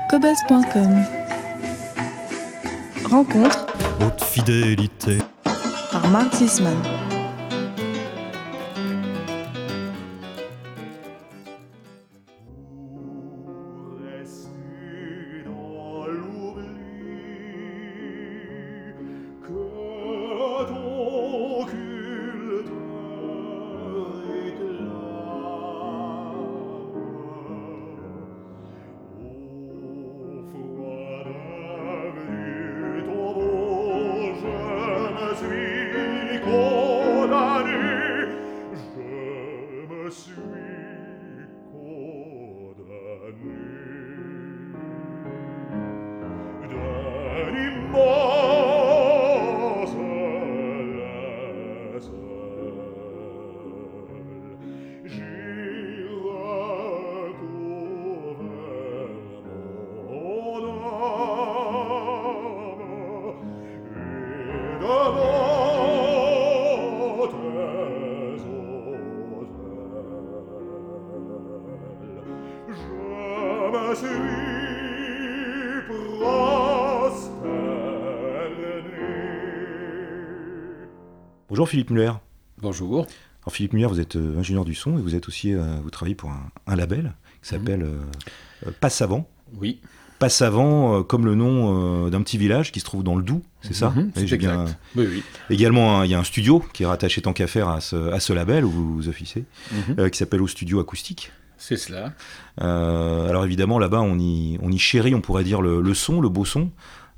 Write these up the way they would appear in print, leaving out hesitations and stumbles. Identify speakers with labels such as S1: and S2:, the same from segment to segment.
S1: Cobuzz.com. Rencontre
S2: Haute fidélité.
S1: par Marc Zisman.
S2: Bonjour Philippe Muller.
S3: Bonjour.
S2: Alors Philippe Muller, vous êtes ingénieur du son et vous êtes aussi, vous travaillez pour un label qui s'appelle Passavant.
S3: Oui.
S2: Passavant, comme le nom d'un petit village qui se trouve dans le Doubs, c'est ça?
S3: C'est exact.
S2: Bien...
S3: Oui.
S2: Également, il y a un studio qui est rattaché tant qu'à faire à ce label où vous officiez, qui s'appelle Au Studio Acoustique.
S3: C'est cela.
S2: Alors évidemment, là-bas, on y chérit, on pourrait dire, le son, le beau son.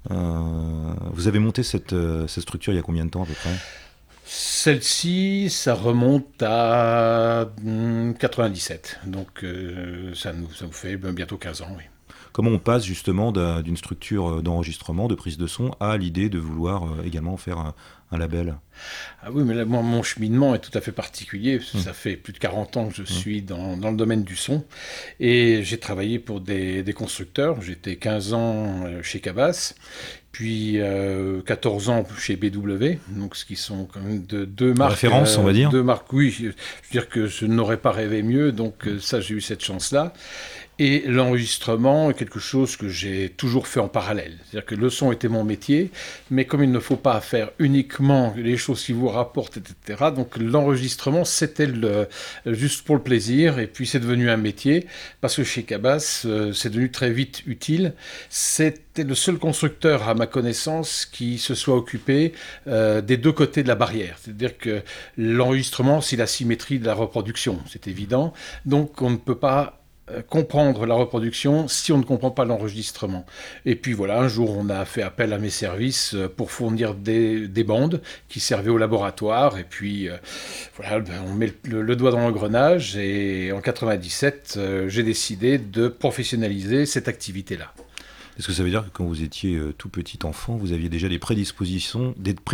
S2: Vous avez monté cette structure il y a combien de temps à peu près?
S3: Celle-ci, ça remonte à 97. Donc ça nous fait bientôt 15 ans, oui.
S2: Comment on passe justement d'une structure d'enregistrement, de prise de son, à l'idée de vouloir également faire un label?
S3: Ah oui, mais là, moi, mon cheminement est tout à fait particulier. Ça fait plus de 40 ans que je suis dans le domaine du son. Et j'ai travaillé pour des constructeurs. J'étais 15 ans chez Cabas, puis 14 ans chez BW, donc ce qui sont quand même deux marques.
S2: Référence, on va dire.
S3: Deux marques, oui. Je veux dire que je n'aurais pas rêvé mieux, donc ça, j'ai eu cette chance-là. Et l'enregistrement est quelque chose que j'ai toujours fait en parallèle. C'est-à-dire que le son était mon métier, mais comme il ne faut pas faire uniquement les choses qui vous rapportent, etc., donc l'enregistrement, c'était juste pour le plaisir, et puis c'est devenu un métier, parce que chez Cabas, c'est devenu très vite utile. C'était le seul constructeur, à ma connaissance, qui se soit occupé des deux côtés de la barrière. C'est-à-dire que l'enregistrement, c'est la symétrie de la reproduction, c'est évident. Donc on ne peut pas comprendre la reproduction si on ne comprend pas l'enregistrement. Et puis voilà, un jour on a fait appel à mes services pour fournir des bandes qui servaient au laboratoire, et puis voilà, on met le doigt dans l'engrenage, et en 97 j'ai décidé de professionnaliser cette activité-là.
S2: Est-ce que ça veut dire que quand vous étiez tout petit enfant, vous aviez déjà des prédispositions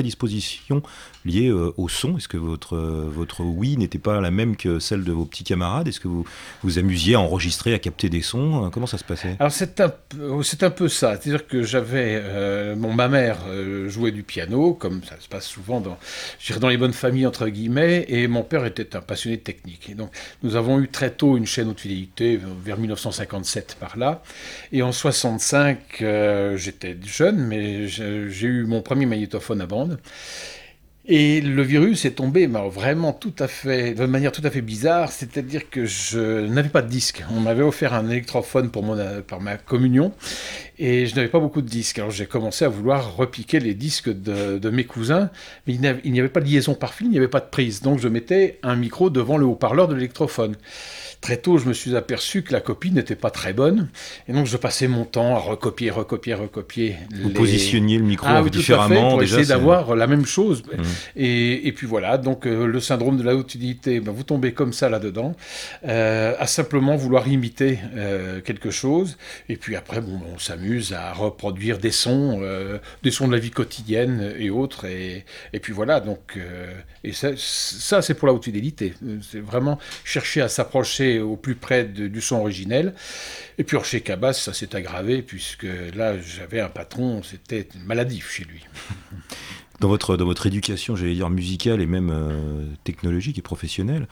S2: liées au son? Est-ce que votre ouïe n'était pas la même que celle de vos petits camarades? Est-ce que vous vous amusiez à enregistrer, à capter des sons? Comment ça se passait?
S3: Alors c'est un peu ça, c'est-à-dire que ma mère jouait du piano, comme ça se passe souvent dans les bonnes familles entre guillemets, et mon père était un passionné de technique. Et donc nous avons eu très tôt une chaîne haute fidélité, vers 1957 par là, et en 65 j'étais jeune, mais j'ai eu mon premier magnétophone à bande. Et le virus est tombé vraiment de manière tout à fait bizarre, c'est-à-dire que je n'avais pas de disque. On m'avait offert un électrophone par ma communion, et je n'avais pas beaucoup de disques. Alors j'ai commencé à vouloir repiquer les disques de mes cousins, mais il n'y avait pas de liaison par fil, il n'y avait pas de prise. Donc je mettais un micro devant le haut-parleur de l'électrophone. Très tôt, je me suis aperçu que la copie n'était pas très bonne, et donc je passais mon temps à recopier.
S2: Vous positionniez le micro différemment,
S3: pour
S2: déjà,
S3: essayer d'avoir la même chose.
S2: Mmh.
S3: Et puis voilà, donc le syndrome de la haute fidélité, vous tombez comme ça là-dedans, à simplement vouloir imiter quelque chose, et puis après, on s'amuse à reproduire des sons de la vie quotidienne et autres, et puis voilà, donc, et ça c'est pour la haute fidélité, c'est vraiment chercher à s'approcher au plus près du son originel. Et puis chez Cabas, ça s'est aggravé, puisque là, j'avais un patron, c'était maladif chez lui.
S2: Dans votre éducation, j'allais dire musicale et même technologique et professionnelle,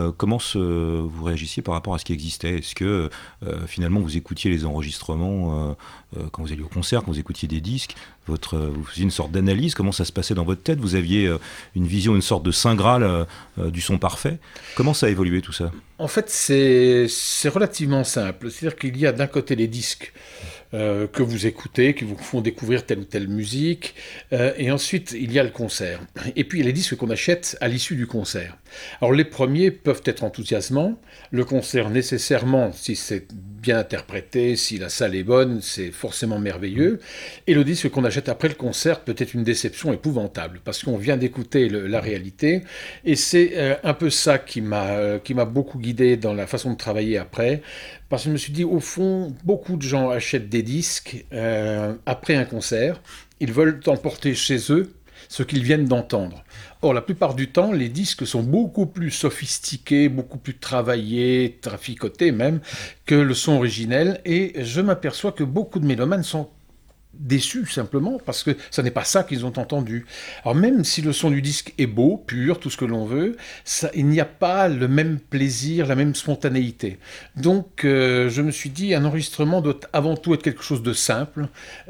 S2: vous réagissiez par rapport à ce qui existait? Est-ce que finalement vous écoutiez les enregistrements quand vous alliez au concert, quand vous écoutiez des disques, vous faisiez une sorte d'analyse? Comment ça se passait dans votre tête? Vous aviez une vision, une sorte de saint graal du son parfait? Comment ça a évolué tout ça?
S3: En fait, c'est relativement simple. C'est-à-dire qu'il y a d'un côté les disques que vous écoutez, qui vous font découvrir telle ou telle musique, et ensuite il y a le concert. Et puis il y a les disques qu'on achète à l'issue du concert. Alors les premiers peuvent être enthousiasmants, le concert nécessairement, si c'est bien interprété, si la salle est bonne, c'est forcément merveilleux, et le disque qu'on achète après le concert peut être une déception épouvantable, parce qu'on vient d'écouter la réalité, et c'est un peu ça qui m'a beaucoup guidé dans la façon de travailler après, parce que je me suis dit, au fond, beaucoup de gens achètent des disques après un concert. Ils veulent emporter chez eux ce qu'ils viennent d'entendre. Or, la plupart du temps, les disques sont beaucoup plus sophistiqués, beaucoup plus travaillés, traficotés même, que le son originel. Et je m'aperçois que beaucoup de mélomanes sont déçus simplement parce que ça n'est pas ça qu'ils ont entendu. Alors même si le son du disque est beau, pur, tout ce que l'on veut, il n'y a pas le même plaisir, la même spontanéité. Donc je me suis dit, un enregistrement doit avant tout être quelque chose de simple,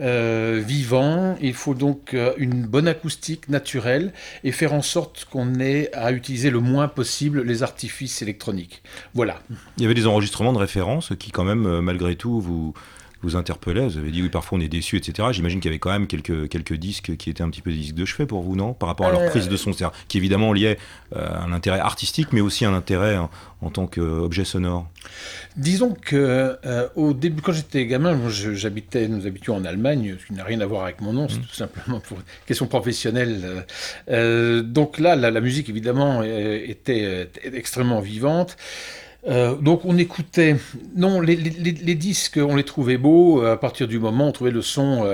S3: vivant. Il faut donc une bonne acoustique naturelle et faire en sorte qu'on ait à utiliser le moins possible les artifices électroniques. Voilà.
S2: Il y avait des enregistrements de référence qui quand même, malgré tout, vous interpellait, vous avez dit oui, parfois on est déçu, etc. J'imagine qu'il y avait quand même quelques disques qui étaient un petit peu des disques de chevet pour vous, non? Par rapport à leur prise de son, c'est-à-dire qui évidemment liait un intérêt artistique, mais aussi un intérêt en tant qu'objet sonore.
S3: Disons que au début, quand j'étais gamin, nous habitions en Allemagne, ce qui n'a rien à voir avec mon nom, c'est tout simplement pour une question professionnelle. Donc là, la musique évidemment était extrêmement vivante. Donc on écoutait, non, les disques, on les trouvait beaux à partir du moment où on trouvait le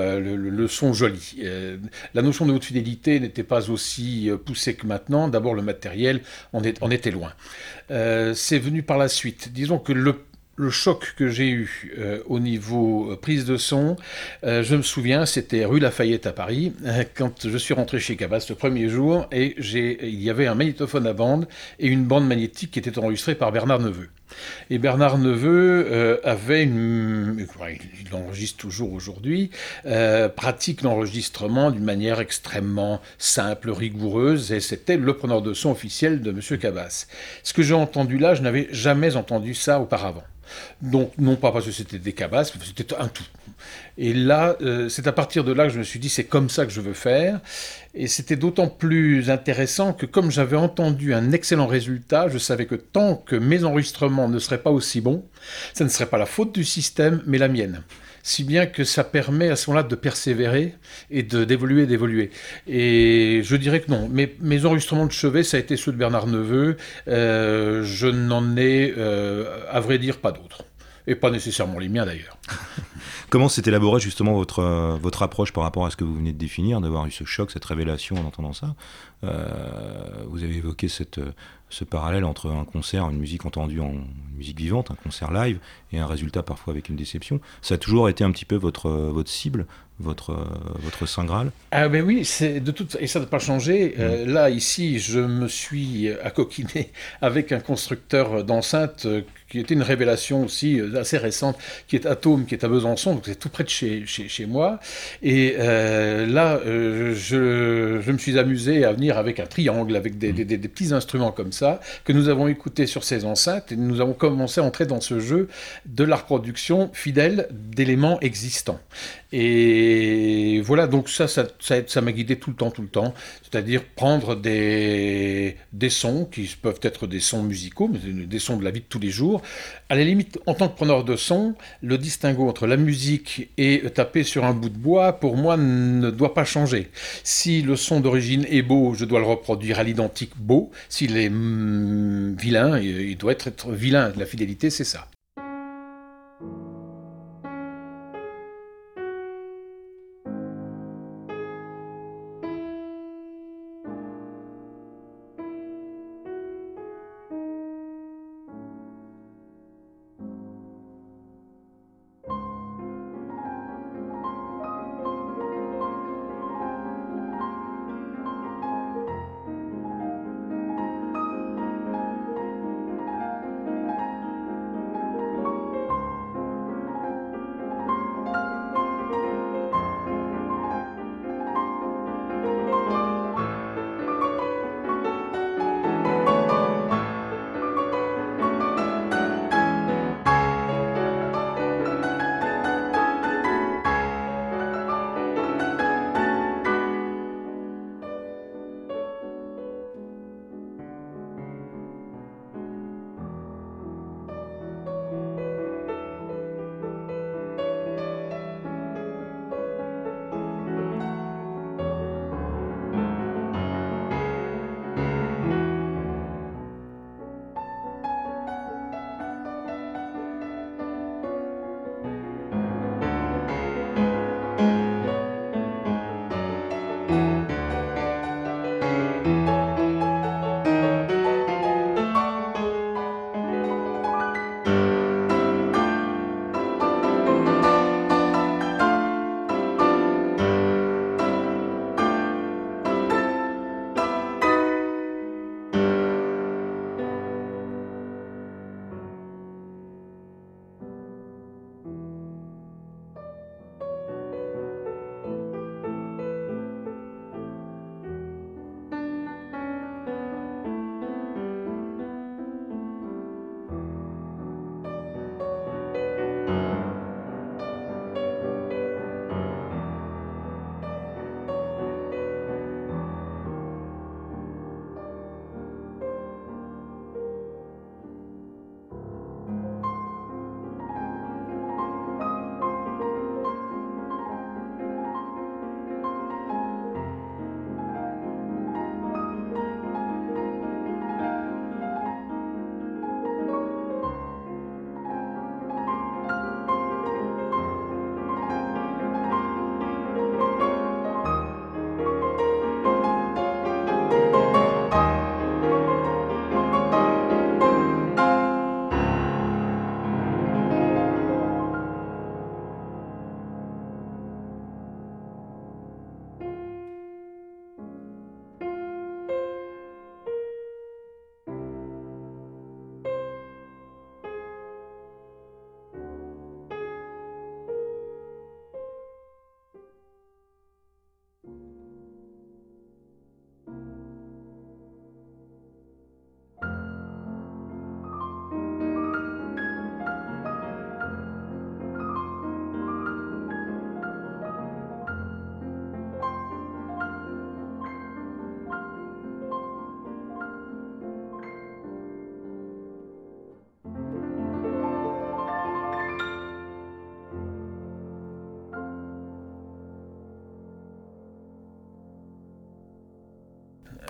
S3: son joli. La notion de haute fidélité n'était pas aussi poussée que maintenant. D'abord le matériel en était loin. C'est venu par la suite. Disons que le choc que j'ai eu au niveau prise de son, je me souviens, c'était rue Lafayette à Paris, quand je suis rentré chez Cabas le premier jour, et il y avait un magnétophone à bande et une bande magnétique qui était enregistrée par Bernard Neveu. Et Bernard Neveu avait il enregistre toujours aujourd'hui, pratique l'enregistrement d'une manière extrêmement simple, rigoureuse, et c'était le preneur de son officiel de M. Cabas. Ce que j'ai entendu là, je n'avais jamais entendu ça auparavant. Donc, non pas parce que c'était des cabasses, mais c'était un tout. Et là, c'est à partir de là que je me suis dit, c'est comme ça que je veux faire. Et c'était d'autant plus intéressant que comme j'avais entendu un excellent résultat, je savais que tant que mes enregistrements ne seraient pas aussi bons, ça ne serait pas la faute du système, mais la mienne. Si bien que ça permet à ce moment-là de persévérer et d'évoluer. Et je dirais que non. Mes enregistrements de chevet, ça a été ceux de Bernard Neveu. Je n'en ai, à vrai dire, pas d'autres. Et pas nécessairement les miens d'ailleurs.
S2: Comment s'est élaborée justement votre approche par rapport à ce que vous venez de définir, d'avoir eu ce choc, cette révélation en entendant ça? Vous avez évoqué ce parallèle entre un concert, une musique entendue en musique vivante, un concert live, et un résultat parfois avec une déception. Ça a toujours été un petit peu votre cible, votre Saint Graal?
S3: Ah ben oui, et ça n'a pas changé. Là, ici, je me suis accoquiné avec un constructeur d'enceintes qui était une révélation aussi assez récente, qui est Atome, qui est à Besançon, donc c'est tout près de chez moi. Et là, je me suis amusé à venir avec un triangle, avec des petits instruments comme ça, que nous avons écoutés sur ces enceintes, et nous avons commencé à entrer dans ce jeu de la reproduction fidèle d'éléments existants. Et voilà, donc ça m'a guidé tout le temps, c'est-à-dire prendre des sons qui peuvent être des sons musicaux, mais des sons de la vie de tous les jours. À la limite, en tant que preneur de son, le distinguo entre la musique et taper sur un bout de bois, pour moi, ne doit pas changer. Si le son d'origine est beau, je dois le reproduire à l'identique beau. S'il est vilain, il doit être vilain. La fidélité, c'est ça.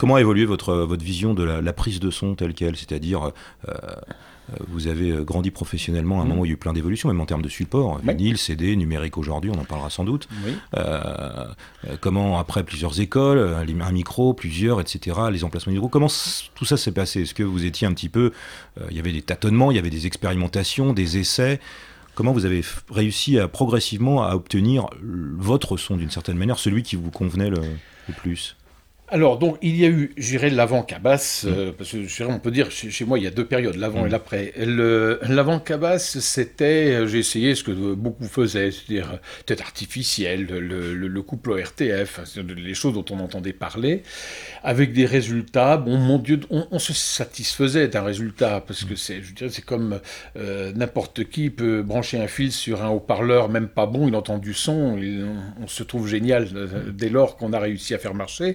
S2: Comment a évolué votre vision de la prise de son telle qu'elle ? C'est-à-dire, vous avez grandi professionnellement à un moment où il y a eu plein d'évolutions, même en termes de support, vinyle, CD, numérique aujourd'hui, on en parlera sans doute.
S3: Oui.
S2: Comment, après plusieurs écoles, un micro, plusieurs, etc., les emplacements de micro, comment tout ça s'est passé ? Est-ce que vous étiez un petit peu... il y avait des tâtonnements, il y avait des expérimentations, des essais. Comment vous avez réussi progressivement à obtenir votre son d'une certaine manière, celui qui vous convenait le plus ?
S3: Alors, donc, il y a eu, je dirais, l'avant Cabasse, parce que je dirais, on peut dire, chez moi, il y a deux périodes, l'avant et l'après. L'avant Cabasse, c'était, j'ai essayé ce que beaucoup faisaient, c'est-à-dire tête artificielle, le couple ORTF, les choses dont on entendait parler, avec des résultats, bon, mon Dieu, on se satisfaisait d'un résultat, parce que je dirais, c'est comme n'importe qui peut brancher un fil sur un haut-parleur, même pas bon, il entend du son, on se trouve génial dès lors qu'on a réussi à faire marcher.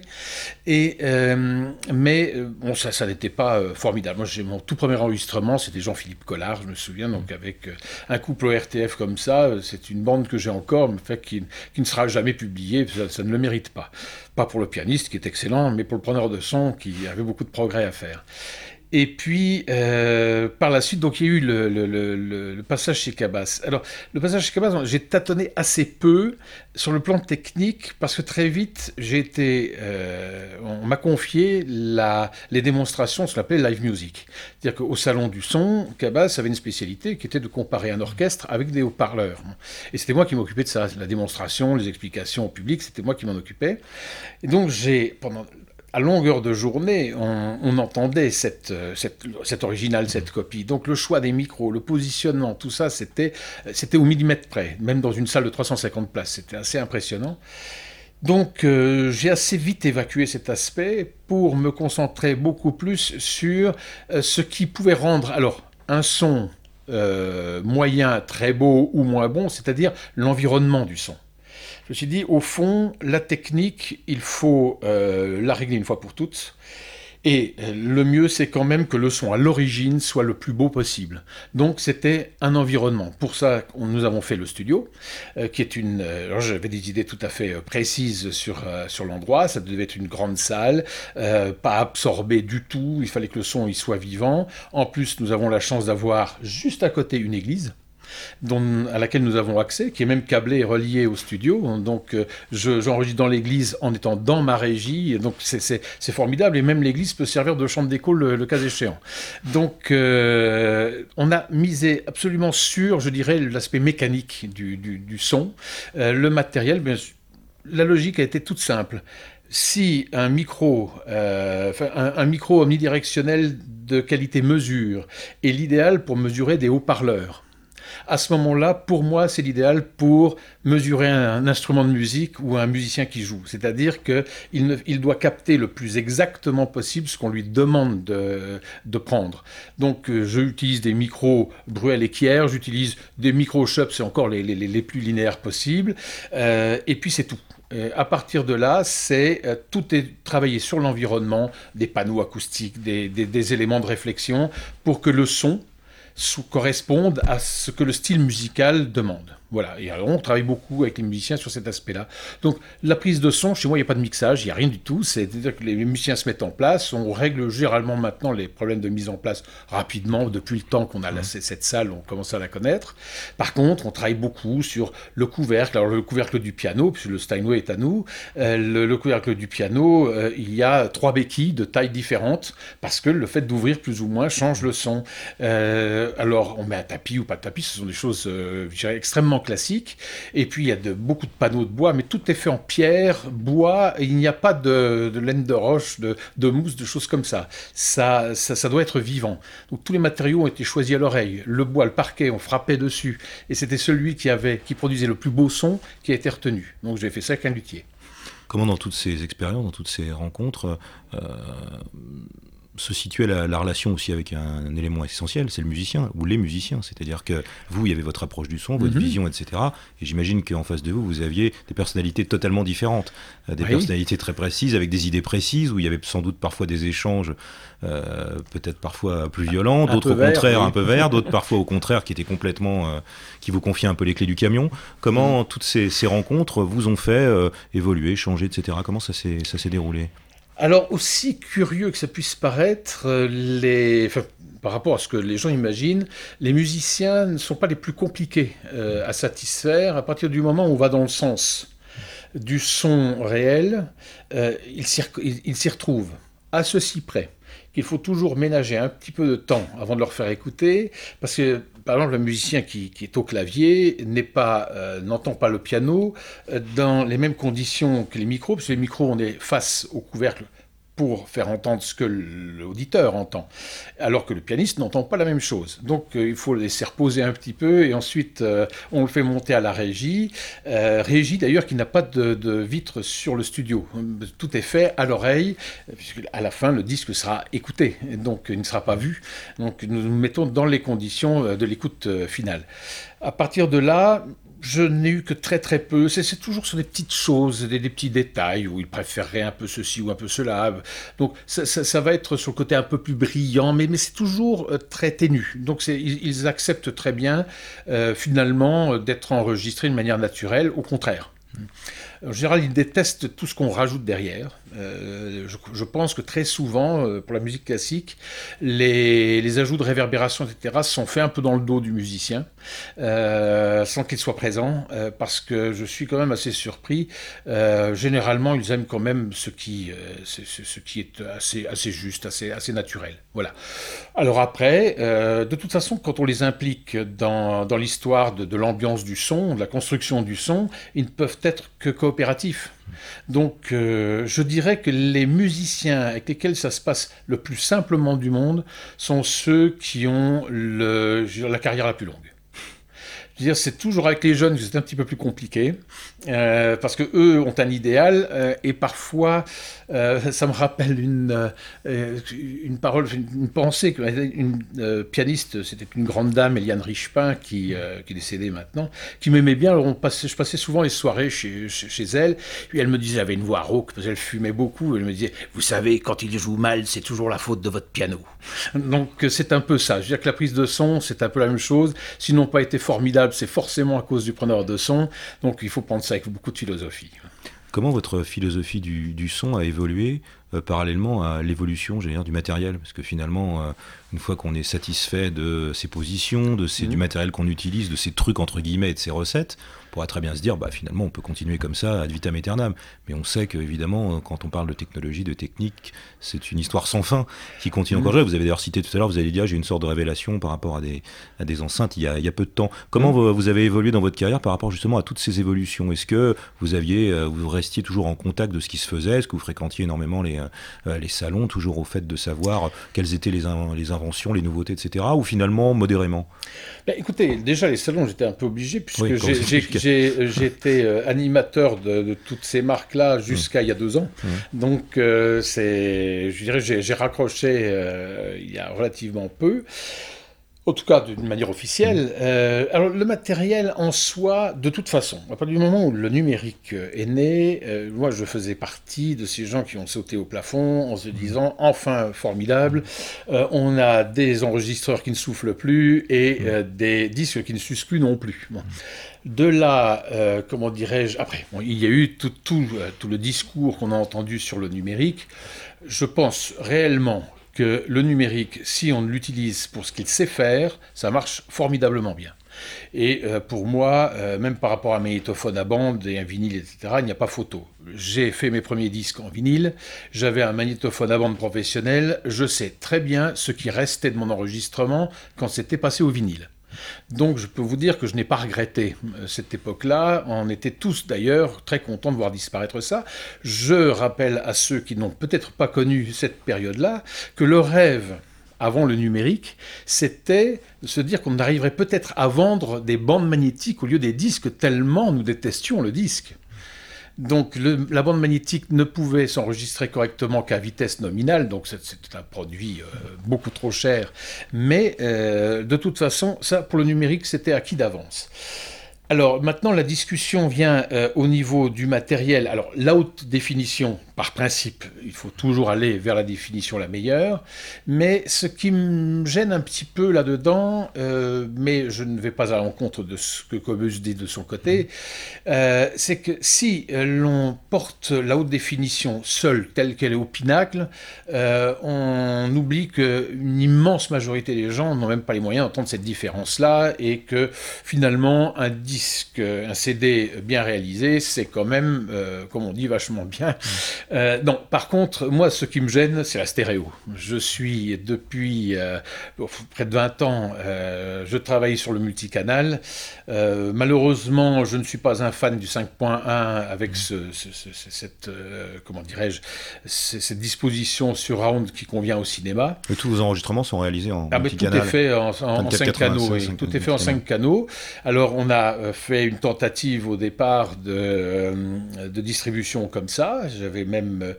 S3: Mais bon, ça n'était pas formidable. Moi, mon tout premier enregistrement, c'était Jean-Philippe Collard, je me souviens, donc avec un couple ORTF comme ça. C'est une bande que j'ai encore, mais fait, qui ne sera jamais publiée, ça ne le mérite pas. Pas pour le pianiste, qui est excellent, mais pour le preneur de son, qui avait beaucoup de progrès à faire. Et puis, par la suite, donc il y a eu le passage chez Cabasse. Alors, le passage chez Cabasse, j'ai tâtonné assez peu sur le plan technique, parce que très vite, on m'a confié les démonstrations, ce qu'on appelait live music. C'est-à-dire qu'au Salon du Son, Cabasse avait une spécialité qui était de comparer un orchestre avec des haut-parleurs. Et c'était moi qui m'occupais de ça, la démonstration, les explications au public, c'était moi qui m'en occupais. Et donc, à longueur de journée, on entendait cette originale, cette copie. Donc le choix des micros, le positionnement, tout ça, c'était au millimètre près, même dans une salle de 350 places. C'était assez impressionnant. Donc j'ai assez vite évacué cet aspect pour me concentrer beaucoup plus sur ce qui pouvait rendre un son moyen, très beau ou moins bon, c'est-à-dire l'environnement du son. Je me suis dit, au fond, la technique, il faut la régler une fois pour toutes. Et le mieux, c'est quand même que le son, à l'origine, soit le plus beau possible. Donc, c'était un environnement. Pour ça, nous avons fait le studio, qui est alors, j'avais des idées tout à fait précises sur l'endroit. Ça devait être une grande salle, pas absorbée du tout. Il fallait que le son y soit vivant. En plus, nous avons la chance d'avoir juste à côté une église, à laquelle nous avons accès, qui est même câblée et reliée au studio. Donc j'enregistre dans l'église en étant dans ma régie, donc c'est formidable, et même l'église peut servir de chambre d'écho le cas échéant. Donc on a misé absolument sur, je dirais, l'aspect mécanique du son. Le matériel, la logique a été toute simple. Si un micro omnidirectionnel de qualité mesure est l'idéal pour mesurer des haut-parleurs, à ce moment-là, pour moi, c'est l'idéal pour mesurer un instrument de musique ou un musicien qui joue. C'est-à-dire qu'il doit capter le plus exactement possible ce qu'on lui demande de prendre. Donc, j'utilise des micros Bruel et Kier, j'utilise des micros Schupp, c'est encore les plus linéaires possibles, et puis c'est tout. À partir de là, tout est travaillé sur l'environnement, des panneaux acoustiques, des éléments de réflexion, pour que le son correspondent à ce que le style musical demande. Voilà, et alors on travaille beaucoup avec les musiciens sur cet aspect-là. Donc la prise de son, chez moi il n'y a pas de mixage, il n'y a rien du tout, c'est-à-dire que les musiciens se mettent en place, on règle généralement maintenant les problèmes de mise en place rapidement, depuis le temps qu'on a cette salle, on commence à la connaître. Par contre, on travaille beaucoup sur le couvercle, alors le couvercle du piano, puisque le Steinway est à nous, le couvercle du piano, il y a 3 béquilles de tailles différentes, parce que le fait d'ouvrir plus ou moins change le son. Alors on met un tapis ou pas de tapis, ce sont des choses, je dirais, extrêmement classique, et puis il y a beaucoup de panneaux de bois, mais tout est fait en pierre, bois, et il n'y a pas de laine de roche, de mousse, de choses comme ça. Ça doit être vivant. Donc tous les matériaux ont été choisis à l'oreille. Le bois, le parquet, on frappait dessus, et c'était celui qui produisait le plus beau son qui a été retenu. Donc j'ai fait ça avec un luthier.
S2: Comment dans toutes ces expériences, dans toutes ces rencontres, se situait la relation aussi avec un élément essentiel, c'est le musicien, ou les musiciens. C'est-à-dire que vous, il y avait votre approche du son, votre vision, etc. Et j'imagine qu'en face de vous, vous aviez des personnalités totalement différentes, des personnalités très précises, avec des idées précises, où il y avait sans doute parfois des échanges, peut-être parfois plus violents, d'autres au contraire un peu verts, d'autres parfois au contraire qui étaient complètement... qui vous confiaient un peu les clés du camion. Comment toutes ces rencontres vous ont fait évoluer, changer, etc. Comment ça s'est déroulé ?
S3: Alors, aussi curieux que ça puisse paraître, par rapport à ce que les gens imaginent, les musiciens ne sont pas les plus compliqués à satisfaire à partir du moment où on va dans le sens du son réel. Ils s'y retrouvent, à ceci près qu'il faut toujours ménager un petit peu de temps avant de leur faire écouter, parce que, par exemple, le musicien qui est au clavier n'entend pas le piano dans les mêmes conditions que les micros, parce que les micros, on est face au couvercle pour faire entendre ce que l'auditeur entend, alors que le pianiste n'entend pas la même chose. Donc il faut le laisser reposer un petit peu, et ensuite on le fait monter à la régie, régie d'ailleurs qui n'a pas de vitre sur le studio. Tout est fait à l'oreille, puisque à la fin le disque sera écouté, donc il ne sera pas vu. Donc nous nous mettons dans les conditions de l'écoute finale. À partir de là, je n'ai eu que très très peu, c'est toujours sur des petites choses, des petits détails, où ils préféreraient un peu ceci ou un peu cela. Donc ça va être sur le côté un peu plus brillant, mais c'est toujours très ténu. Donc ils acceptent très bien, finalement, d'être enregistrés de manière naturelle, au contraire. En général, ils détestent tout ce qu'on rajoute derrière. Je pense que très souvent, pour la musique classique, les ajouts de réverbération, etc., sont faits un peu dans le dos du musicien, sans qu'il soit présent, parce que je suis quand même assez surpris. Généralement, ils aiment quand même ce qui est assez juste, assez naturel. Voilà. Alors après, de toute façon, quand on les implique dans l'histoire de l'ambiance du son, de la construction du son, ils ne peuvent être que coopératifs. Donc je dirais que les musiciens avec lesquels ça se passe le plus simplement du monde sont ceux qui ont la carrière la plus longue. Je veux dire, c'est toujours avec les jeunes que c'est un petit peu plus compliqué, parce que eux ont un idéal, et parfois ça me rappelle une pensée qu'une pianiste, c'était une grande dame, Eliane Richepin, qui est décédée maintenant, qui m'aimait bien. Alors je passais souvent les soirées chez elle, puis elle me disait, elle avait une voix rauque, parce qu'elle fumait beaucoup, elle me disait, vous savez, quand il joue mal, c'est toujours la faute de votre piano. Donc c'est un peu ça. Je veux dire que la prise de son, c'est un peu la même chose. S'ils n'ont pas été formidables, c'est forcément à cause du preneur de son, donc il faut prendre ça avec beaucoup de philosophie.
S2: Comment votre philosophie du son a évolué parallèlement à l'évolution, j'allais dire, du matériel? Parce que finalement, une fois qu'on est satisfait de ses positions, du matériel qu'on utilise, de ses trucs entre guillemets et de ses recettes, on pourra très bien se dire, finalement, on peut continuer comme ça ad vitam aeternam. Mais on sait qu'évidemment, quand on parle de technologie, de technique, c'est une histoire sans fin qui continue encore. Vous avez d'ailleurs cité tout à l'heure, vous avez dit, j'ai une sorte de révélation par rapport à des enceintes il y a peu de temps. Comment vous avez évolué dans votre carrière par rapport justement à toutes ces évolutions? Est-ce que vous restiez toujours en contact de ce qui se faisait? Est-ce que vous fréquentiez énormément les salons, toujours au fait de savoir quelles étaient les inventions, les nouveautés, etc., ou finalement modérément?
S3: Écoutez, déjà les salons, j'étais un peu obligé, puisque j'étais animateur de toutes ces marques-là jusqu'à il y a 2 ans. Donc je dirais, j'ai raccroché il y a relativement peu. En tout cas, d'une manière officielle. Alors, le matériel en soi, de toute façon, à partir du moment où le numérique est né, moi, je faisais partie de ces gens qui ont sauté au plafond en se disant, enfin, formidable, on a des enregistreurs qui ne soufflent plus et des disques qui ne sucent plus non plus. Bon. De là, comment dirais-je, après, il y a eu tout le discours qu'on a entendu sur le numérique. Je pense réellement que le numérique, si on l'utilise pour ce qu'il sait faire, ça marche formidablement bien. Et pour moi, même par rapport à un magnétophone à bande et un vinyle, etc., il n'y a pas photo. J'ai fait mes premiers disques en vinyle, j'avais un magnétophone à bande professionnel, je sais très bien ce qui restait de mon enregistrement quand c'était passé au vinyle. Donc je peux vous dire que je n'ai pas regretté cette époque-là. On était tous d'ailleurs très contents de voir disparaître ça. Je rappelle à ceux qui n'ont peut-être pas connu cette période-là que le rêve avant le numérique, c'était de se dire qu'on arriverait peut-être à vendre des bandes magnétiques au lieu des disques, tellement nous détestions le disque. Donc la bande magnétique ne pouvait s'enregistrer correctement qu'à vitesse nominale, donc c'était un produit beaucoup trop cher. Mais de toute façon, ça pour le numérique, c'était acquis d'avance. Alors maintenant, la discussion vient au niveau du matériel. Alors la haute définition, par principe, il faut toujours aller vers la définition la meilleure. Mais ce qui me gêne un petit peu là-dedans, mais je ne vais pas à l'encontre de ce que Cobus dit de son côté, c'est que si l'on porte la haute définition seule, telle qu'elle est au pinacle, on oublie qu'une immense majorité des gens n'ont même pas les moyens d'entendre cette différence-là et que finalement un disque, un CD bien réalisé, c'est quand même, comme on dit, vachement bien. Non, par contre, moi, ce qui me gêne, c'est la stéréo. Je suis depuis près de 20 ans, je travaille sur le multicanal. Malheureusement, je ne suis pas un fan du 5.1 avec cette, comment dirais-je, cette disposition surround qui convient au cinéma.
S2: Et tous vos enregistrements sont réalisés en multicanal.
S3: Tout est fait en 5 canaux. Oui. Tout est fait en 5 canaux. Alors, on a fait une tentative au départ de distribution comme ça. J'avais même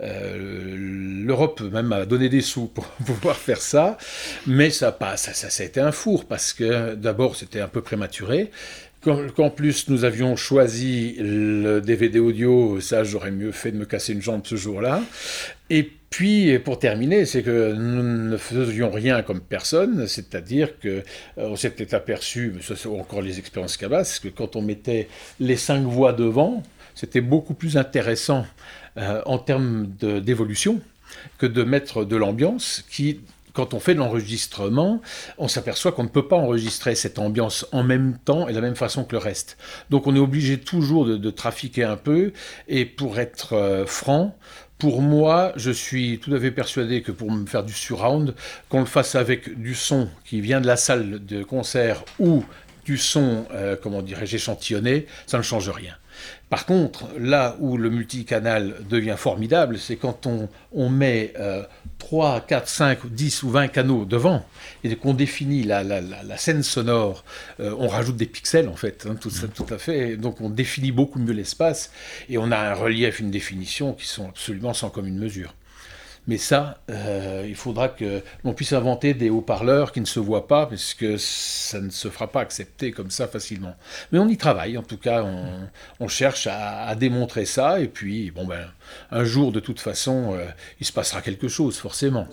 S3: l'Europe même a donné des sous pour pouvoir faire ça, mais ça a été un four parce que d'abord c'était un peu prématuré. Qu'en plus nous avions choisi le DVD audio, ça j'aurais mieux fait de me casser une jambe ce jour-là. Et puis, pour terminer, c'est que nous ne faisions rien comme personne, c'est-à-dire qu'on s'était aperçu, mais ça c'est encore les expériences Cabas, que quand on mettait les 5 voix devant, c'était beaucoup plus intéressant en termes d'évolution que de mettre de l'ambiance qui... Quand on fait de l'enregistrement, on s'aperçoit qu'on ne peut pas enregistrer cette ambiance en même temps et de la même façon que le reste. Donc on est obligé toujours de trafiquer un peu. Et pour être franc, pour moi, je suis tout à fait persuadé que pour me faire du surround, qu'on le fasse avec du son qui vient de la salle de concert ou du son, comment dirais-je, échantillonné, ça ne change rien. Par contre, là où le multicanal devient formidable, c'est quand on met 3, 4, 5, 10 ou 20 canaux devant et qu'on définit la scène sonore. On rajoute des pixels, en fait, hein, tout à fait. Donc on définit beaucoup mieux l'espace et on a un relief, une définition qui sont absolument sans commune mesure. Mais ça, il faudra que l'on puisse inventer des haut-parleurs qui ne se voient pas, parce que ça ne se fera pas accepter comme ça facilement. Mais on y travaille, en tout cas, on cherche à démontrer ça, et puis, bon ben, un jour, de toute façon, il se passera quelque chose, forcément.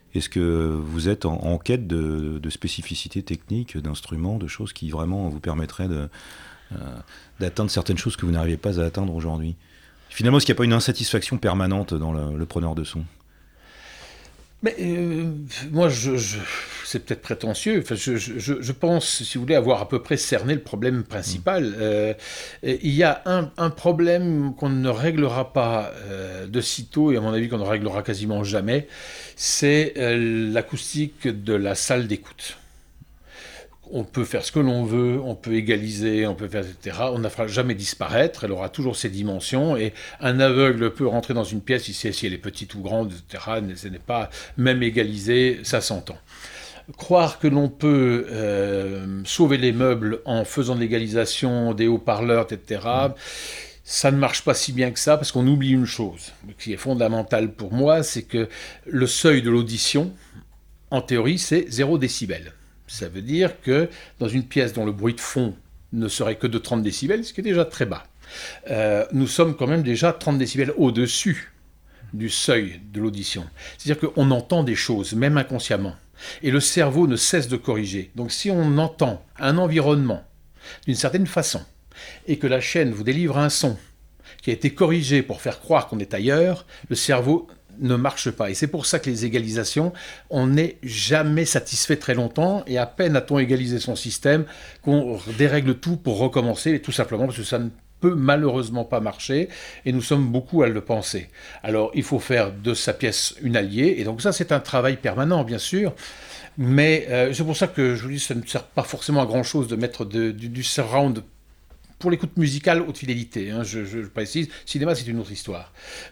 S2: Est-ce que vous êtes en quête de spécificités techniques, d'instruments, de choses qui vraiment vous permettraient d'atteindre certaines choses que vous n'arrivez pas à atteindre aujourd'hui? Finalement, est-ce qu'il n'y a pas une insatisfaction permanente dans le preneur de son?
S3: Mais moi, c'est peut-être prétentieux. Enfin, je pense, si vous voulez, avoir à peu près cerné le problème principal. Il y a un problème qu'on ne réglera pas de sitôt, et à mon avis qu'on ne réglera quasiment jamais, c'est l'acoustique de la salle d'écoute. On peut faire ce que l'on veut, on peut égaliser, on peut faire, etc. On ne la fera jamais disparaître, elle aura toujours ses dimensions, et un aveugle peut rentrer dans une pièce, il sait si elle est petite ou grande, etc. Ce n'est pas même égalisé, ça s'entend. Croire que l'on peut sauver les meubles en faisant de l'égalisation, des haut-parleurs, etc., ça ne marche pas si bien que ça, parce qu'on oublie une chose, qui est fondamentale pour moi, c'est que le seuil de l'audition, en théorie, c'est 0 décibel. Ça veut dire que dans une pièce dont le bruit de fond ne serait que de 30 décibels, ce qui est déjà très bas, nous sommes quand même déjà 30 décibels au-dessus du seuil de l'audition. C'est-à-dire qu'on entend des choses, même inconsciemment, et le cerveau ne cesse de corriger. Donc si on entend un environnement d'une certaine façon, et que la chaîne vous délivre un son qui a été corrigé pour faire croire qu'on est ailleurs, le cerveau ne marche pas. Et c'est pour ça que les égalisations, on n'est jamais satisfait très longtemps, et à peine a-t-on égalisé son système qu'on dérègle tout pour recommencer, et tout simplement parce que ça ne peut malheureusement pas marcher, et nous sommes beaucoup à le penser. Alors il faut faire de sa pièce une alliée, et donc ça c'est un travail permanent bien sûr, mais c'est pour ça que je vous dis ça ne sert pas forcément à grand chose de mettre du surround pour l'écoute musicale haute fidélité, hein, je précise, cinéma c'est une autre histoire.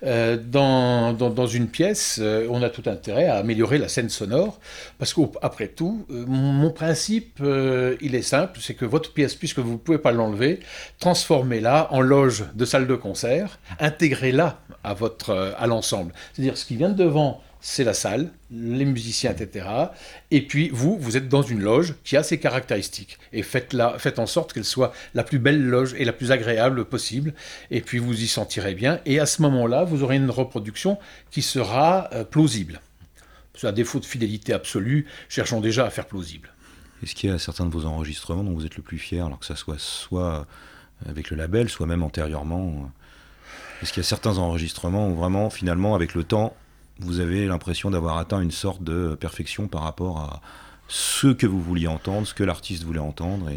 S3: Dans une pièce, on a tout intérêt à améliorer la scène sonore, parce qu'après tout, mon principe, il est simple, c'est que votre pièce, puisque vous ne pouvez pas l'enlever, transformez-la en loge de salle de concert, intégrez-la à l'ensemble. C'est-à-dire ce qui vient de devant, c'est la salle, les musiciens, etc. Et puis vous êtes dans une loge qui a ses caractéristiques. Et faites en sorte qu'elle soit la plus belle loge et la plus agréable possible. Et puis vous y sentirez bien. Et à ce moment-là, vous aurez une reproduction qui sera plausible. À défaut de fidélité absolue, cherchons déjà à faire plausible.
S2: Est-ce qu'il y a certains de vos enregistrements dont vous êtes le plus fier, alors que ça soit avec le label, soit même antérieurement? Est-ce qu'il y a certains enregistrements où vraiment, finalement, avec le temps, vous avez l'impression d'avoir atteint une sorte de perfection par rapport à ce que vous vouliez entendre, ce que l'artiste voulait entendre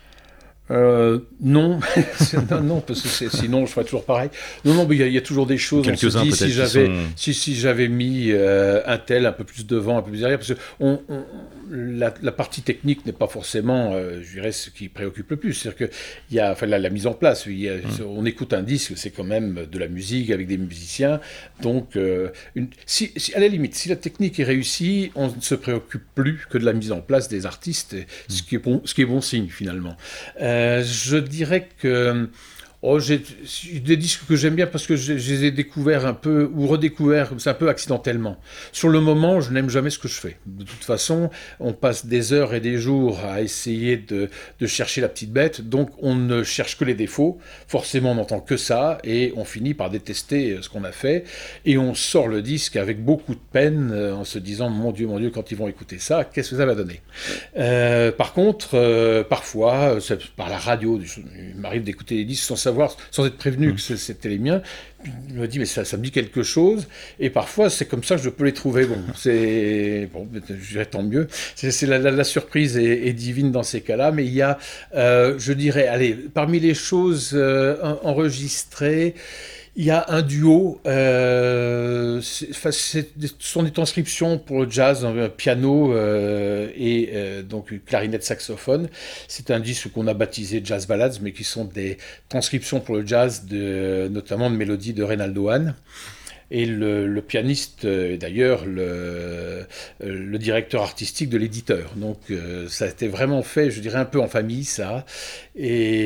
S3: non. Non, parce que sinon je ferais toujours pareil. Non, mais il y a toujours des choses.
S2: Quelques-uns
S3: on se dit,
S2: peut-être
S3: si j'avais mis un tel un peu plus devant, un peu plus derrière, parce que la partie technique n'est pas forcément, je dirais, ce qui préoccupe le plus. C'est-à-dire que la mise en place. On écoute un disque, c'est quand même de la musique avec des musiciens. Donc, à la limite, si la technique est réussie, on ne se préoccupe plus que de la mise en place des artistes, ce qui est bon signe finalement. Je dirais que j'ai des disques que j'aime bien parce que je les ai découverts un peu, ou redécouverts, c'est un peu accidentellement. Sur le moment, je n'aime jamais ce que je fais. De toute façon, on passe des heures et des jours à essayer de chercher la petite bête, donc on ne cherche que les défauts. Forcément, on n'entend que ça, et on finit par détester ce qu'on a fait, et on sort le disque avec beaucoup de peine, en se disant, mon Dieu, quand ils vont écouter ça, qu'est-ce que ça va donner? Par contre, parfois, par la radio, il m'arrive d'écouter des disques sans savoir, sans être prévenu que c'était les miens. Je me dis, mais ça me dit quelque chose. Et parfois, c'est comme ça que je peux les trouver. Je dirais tant mieux. La surprise est divine dans ces cas-là. Mais il y a, je dirais, parmi les choses enregistrées, il y a un duo, ce sont des transcriptions pour le jazz, un piano et donc une clarinette saxophone. C'est un disque qu'on a baptisé Jazz Ballads, mais qui sont des transcriptions pour le jazz, notamment de mélodies de Reynaldo Hahn. Et le pianiste est d'ailleurs le directeur artistique de l'éditeur. Donc ça a été vraiment fait, je dirais, un peu en famille, ça. Et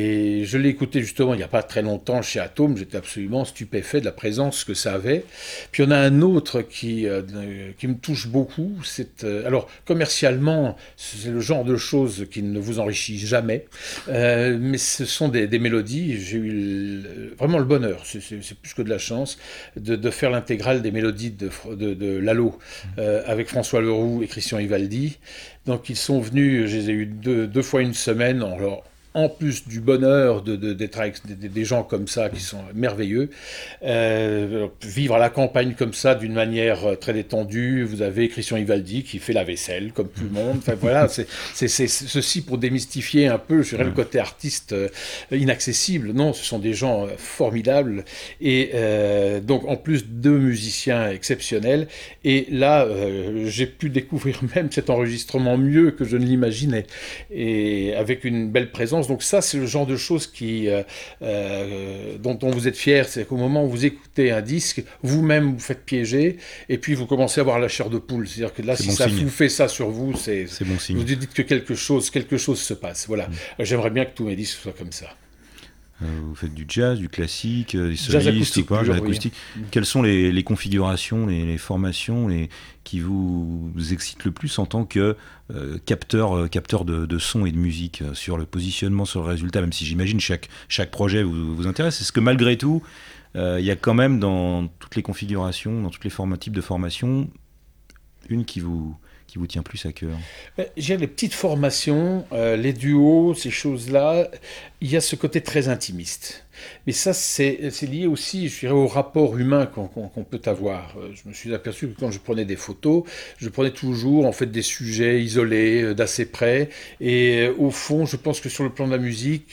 S3: je l'ai écouté justement il n'y a pas très longtemps chez Atome, j'étais absolument stupéfait de la présence que ça avait. Puis on a un autre qui me touche beaucoup, alors commercialement, c'est le genre de choses qui ne vous enrichit jamais, mais ce sont des mélodies, j'ai eu vraiment le bonheur, c'est plus que de la chance, de faire l'intégrale des mélodies de Lalo avec François Leroux et Christian Ivaldi. Donc ils sont venus, je les ai eu deux fois une semaine, en plus du bonheur d'être avec des gens comme ça qui sont merveilleux, vivre à la campagne comme ça d'une manière très détendue. Vous avez Christian Ivaldi qui fait la vaisselle comme tout le monde. Enfin voilà, c'est ceci pour démystifier un peu, je dirais, le côté artiste inaccessible. Non, ce sont des gens formidables et donc en plus deux musiciens exceptionnels. Et là, j'ai pu découvrir même cet enregistrement mieux que je ne l'imaginais et avec une belle présence. Donc ça, c'est le genre de choses dont vous êtes fier. C'est qu'au moment où vous écoutez un disque, vous-même vous faites piéger, et puis vous commencez à avoir la chair de poule. C'est-à-dire que là, si ça vous fait ça sur vous, c'est
S2: bon signe.
S3: Vous dites que quelque chose se passe. Voilà. J'aimerais bien que tous mes disques soient comme ça.
S2: Vous faites du jazz, du classique, des
S3: jazz
S2: solistes
S3: acoustique,
S2: ou pas,
S3: toujours,
S2: jazz acoustique.
S3: Oui.
S2: Quelles sont les configurations, les formations qui vous excitent le plus en tant que capteur de son et de musique sur le positionnement, sur le résultat, même si j'imagine chaque projet vous intéresse. Est-ce que malgré tout, il y a quand même dans toutes les configurations, dans tous les types de formations, une qui vous tient plus à cœur?
S3: J'ai les petites formations, les duos, ces choses-là, il y a ce côté très intimiste. Mais ça, c'est lié aussi, je dirais, au rapport humain qu'on peut avoir. Je me suis aperçu que quand je prenais des photos, je prenais toujours en fait des sujets isolés, d'assez près. Et au fond, je pense que sur le plan de la musique,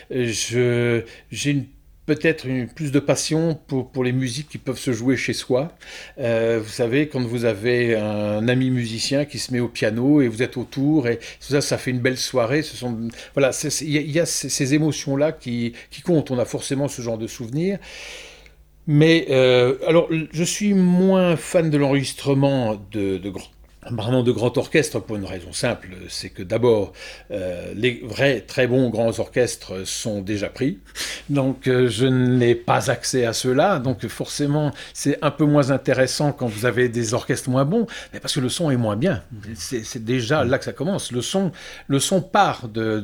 S3: j'ai peut-être plus de passion pour les musiques qui peuvent se jouer chez soi. Vous savez, quand vous avez un ami musicien qui se met au piano et vous êtes autour, et tout ça fait une belle soirée. Voilà, il y a ces émotions-là qui comptent. On a forcément ce genre de souvenirs. Mais alors, je suis moins fan de l'enregistrement vraiment de grand orchestre pour une raison simple, c'est que d'abord, les vrais très bons grands orchestres sont déjà pris, donc je n'ai pas accès à ceux-là, donc forcément c'est un peu moins intéressant quand vous avez des orchestres moins bons, mais parce que le son est moins bien, c'est déjà là que ça commence, le son part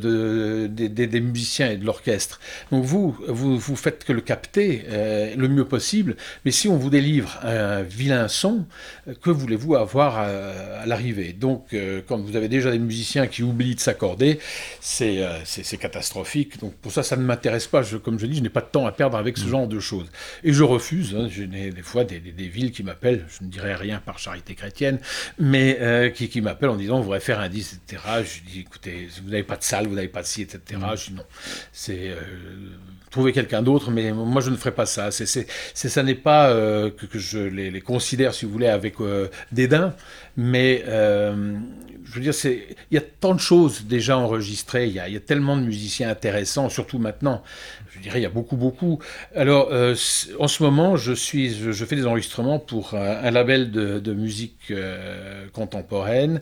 S3: des musiciens et de l'orchestre, donc vous faites que le capter le mieux possible, mais si on vous délivre un vilain son, que voulez-vous avoir à l'arrivée. Donc, quand vous avez déjà des musiciens qui oublient de s'accorder, c'est catastrophique. Donc, pour ça, ça ne m'intéresse pas. Comme je dis, je n'ai pas de temps à perdre avec ce genre de choses. Et je refuse. Hein, j'ai des fois des villes qui m'appellent, je ne dirais rien par charité chrétienne, mais qui m'appellent en disant, on voudrait faire un disque, etc. Je dis, écoutez, vous n'avez pas de salle, vous n'avez pas de site, etc. Je dis non. C'est... trouver quelqu'un d'autre, mais moi je ne ferai pas ça. Ça n'est pas que je les considère, si vous voulez, avec dédain, mais je veux dire, il y a tant de choses déjà enregistrées, il y a tellement de musiciens intéressants, surtout maintenant, je dirais, il y a beaucoup. Alors, en ce moment, je fais des enregistrements pour un label de musique contemporaine,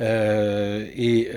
S3: et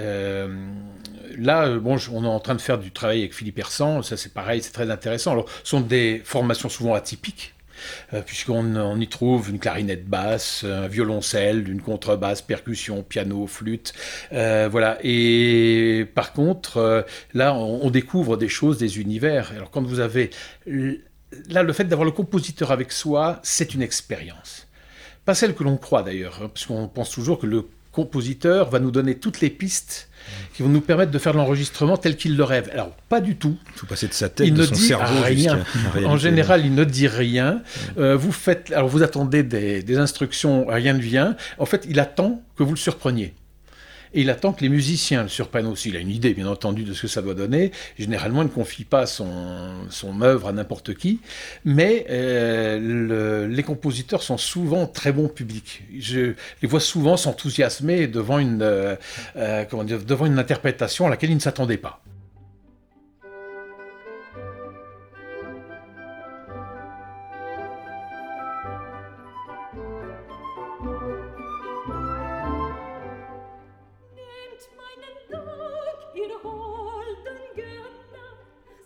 S3: là, on est en train de faire du travail avec Philippe Hersan, ça c'est pareil, c'est très intéressant. Alors, ce sont des formations souvent atypiques, puisqu'on y trouve une clarinette basse, un violoncelle, une contrebasse, percussion, piano, flûte, voilà. Et par contre, là, on découvre des choses, des univers. Alors, quand vous avez... Là, le fait d'avoir le compositeur avec soi, c'est une expérience. Pas celle que l'on croit d'ailleurs, hein, parce qu'on pense toujours que le compositeur va nous donner toutes les pistes qui vont nous permettre de faire l'enregistrement tel qu'il le rêve. Alors, pas du tout.
S2: Il faut passer de sa tête, de son cerveau
S3: rien.
S2: Jusqu'à
S3: En général, il ne dit rien. Vous attendez des instructions, rien ne vient. En fait, il attend que vous le surpreniez. Et il attend que les musiciens le surprennent aussi. Il a une idée, bien entendu, de ce que ça doit donner. Généralement, il ne confie pas son œuvre à n'importe qui. Mais les compositeurs sont souvent très bons publics. Je les vois souvent s'enthousiasmer devant devant une interprétation à laquelle ils ne s'attendaient pas.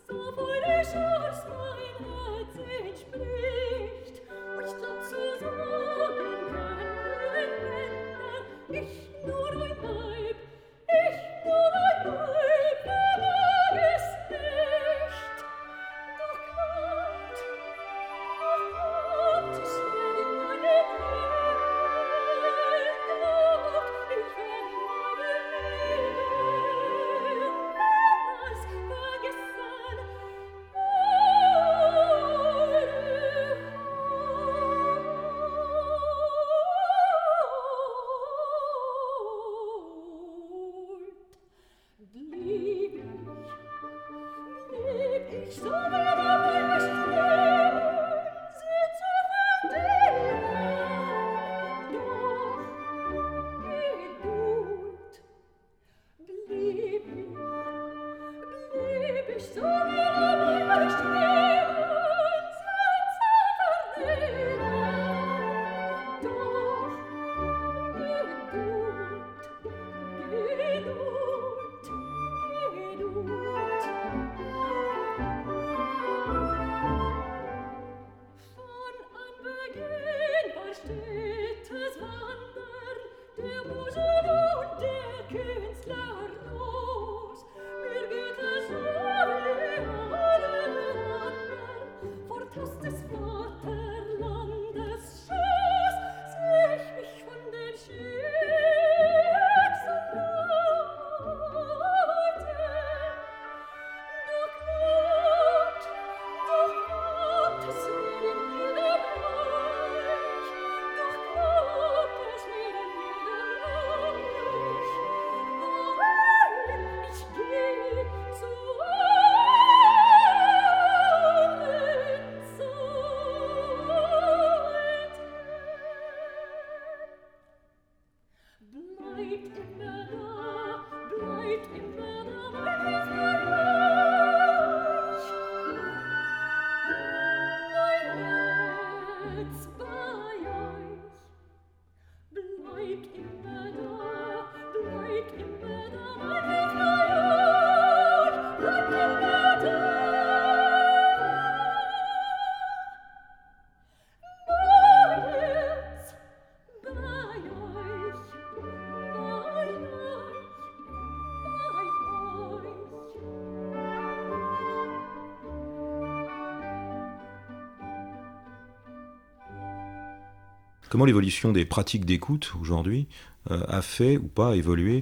S2: Comment l'évolution des pratiques d'écoute aujourd'hui a fait ou pas évoluer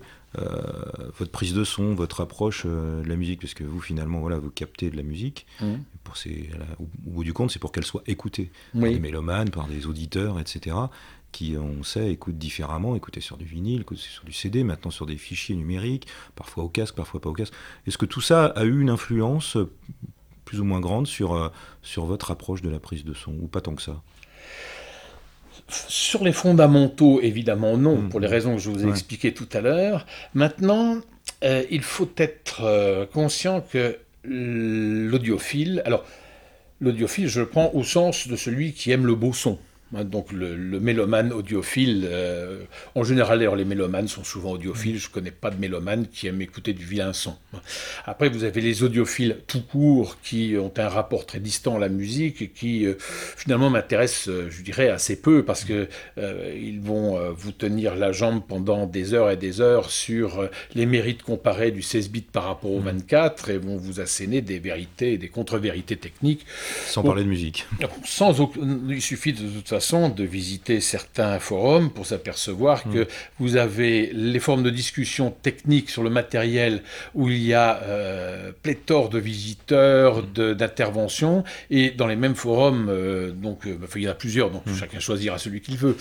S2: votre prise de son, votre approche de la musique? Parce que vous, finalement, voilà, vous captez de la musique. Au bout du compte, c'est pour qu'elle soit écoutée par des mélomanes, par des auditeurs, etc., qui, on sait, écoutent différemment, écouter sur du vinyle, écouter sur du CD, maintenant sur des fichiers numériques, parfois au casque, parfois pas au casque. Est-ce que tout ça a eu une influence plus ou moins grande sur votre approche de la prise de son, ou pas tant que ça?
S3: Sur les fondamentaux, évidemment non, pour les raisons que je vous ai expliquées tout à l'heure. Maintenant, il faut être conscient que l'audiophile, je le prends au sens de celui qui aime le beau son. Donc le mélomane audiophile, en général d'ailleurs les mélomanes sont souvent audiophiles, je ne connais pas de mélomane qui aime écouter du vilain son. Après vous avez les audiophiles tout court qui ont un rapport très distant à la musique et qui finalement m'intéressent, je dirais, assez peu parce que ils vont vous tenir la jambe pendant des heures et des heures sur les mérites comparés du 16 bits par rapport au 24 et vont vous asséner des vérités et des contre-vérités techniques.
S2: Sans parler de musique.
S3: Il suffit de toute façon de visiter certains forums pour s'apercevoir que vous avez les formes de discussion techniques sur le matériel où il y a pléthore de visiteurs, d'interventions, et dans les mêmes forums, il y en a plusieurs, donc chacun choisira celui qu'il veut.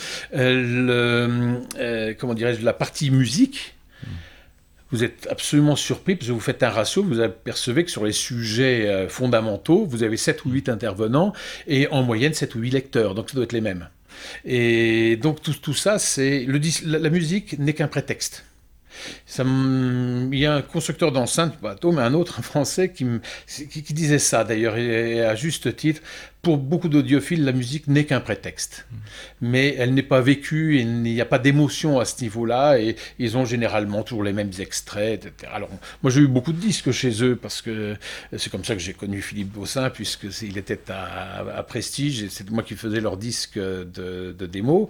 S3: La partie musique, vous êtes absolument surpris parce que vous faites un ratio, vous apercevez que sur les sujets fondamentaux, vous avez 7 ou 8 intervenants et en moyenne 7 ou 8 lecteurs, donc ça doit être les mêmes. Et donc tout ça, la musique n'est qu'un prétexte. Il y a un constructeur d'enceintes, mais un autre, un français, qui disait ça d'ailleurs, et à juste titre, pour beaucoup d'audiophiles, la musique n'est qu'un prétexte. Mais elle n'est pas vécue, il n'y a pas d'émotion à ce niveau-là, et ils ont généralement toujours les mêmes extraits, etc. Alors, moi j'ai eu beaucoup de disques chez eux, parce que c'est comme ça que j'ai connu Philippe Baussin, puisqu'il était à Prestige, et c'est moi qui faisais leurs disques de démo.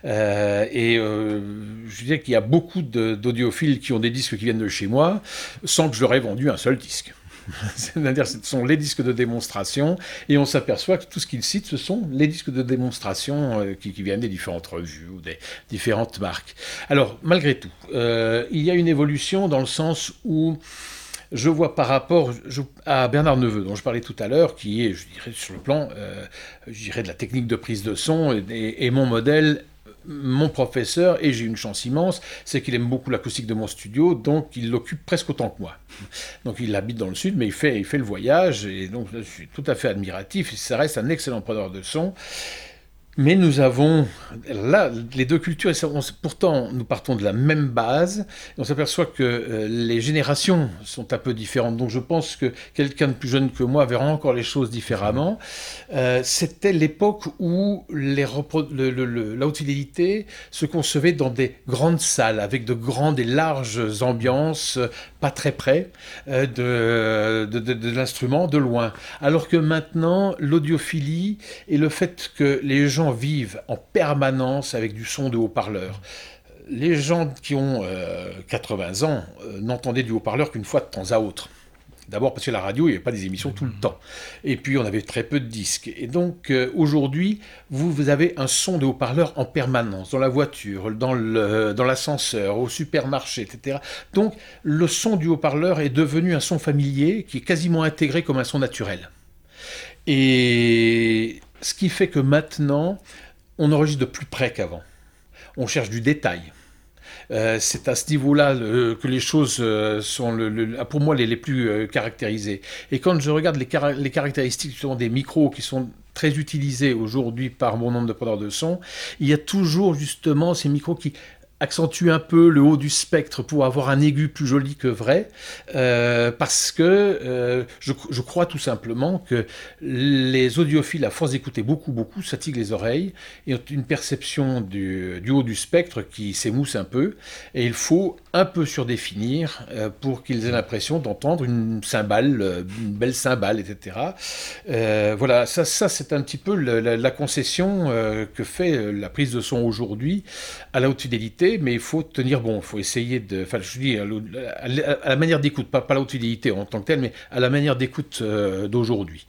S3: Je dirais qu'il y a beaucoup d'audiophiles qui ont des disques qui viennent de chez moi, sans que je leur ai vendu un seul disque. C'est-à-dire que ce sont les disques de démonstration, et on s'aperçoit que tout ce qu'ils citent, ce sont les disques de démonstration qui viennent des différentes revues ou des différentes marques. Alors, malgré tout, il y a une évolution dans le sens où je vois par rapport à Bernard Neveu, dont je parlais tout à l'heure, qui est, je dirais, sur le plan de la technique de prise de son, et mon modèle, mon professeur, et j'ai une chance immense, c'est qu'il aime beaucoup l'acoustique de mon studio, donc il l'occupe presque autant que moi. Donc il habite dans le sud, mais il fait le voyage, et donc je suis tout à fait admiratif, et ça reste un excellent preneur de son. Mais nous avons, là, les deux cultures, pourtant nous partons de la même base, et on s'aperçoit que les générations sont un peu différentes. Donc je pense que quelqu'un de plus jeune que moi verra encore les choses différemment. C'était l'époque où la haute fidélité se concevait dans des grandes salles, avec de grandes et larges ambiances, pas très près de l'instrument, de loin. Alors que maintenant, l'audiophilie et le fait que les gens vivent en permanence avec du son de haut-parleur. Les gens qui ont 80 ans n'entendaient du haut-parleur qu'une fois de temps à autre. D'abord parce que la radio, il n'y avait pas des émissions tout le temps. Et puis on avait très peu de disques. Et donc aujourd'hui, vous avez un son de haut-parleur en permanence, dans la voiture, dans l'ascenseur, au supermarché, etc. Donc le son du haut-parleur est devenu un son familier qui est quasiment intégré comme un son naturel. Et ce qui fait que maintenant, on enregistre de plus près qu'avant. On cherche du détail. C'est à ce niveau-là que les choses sont, pour moi, les plus caractérisées. Et quand je regarde les caractéristiques des micros qui sont très utilisés aujourd'hui par bon nombre de preneurs de son, il y a toujours justement ces micros qui accentue un peu le haut du spectre pour avoir un aigu plus joli que vrai, parce que je crois tout simplement que les audiophiles, à force d'écouter beaucoup, fatiguent les oreilles et ont une perception du haut du spectre qui s'émousse un peu, et il faut un peu surdéfinir pour qu'ils aient l'impression d'entendre une cymbale, une belle cymbale, etc. Voilà, ça c'est un petit peu la concession que fait la prise de son aujourd'hui à la haute fidélité, mais il faut tenir bon, il faut essayer de... Enfin, je dis à la manière d'écoute, pas la haute fidélité en tant que telle, mais à la manière d'écoute d'aujourd'hui.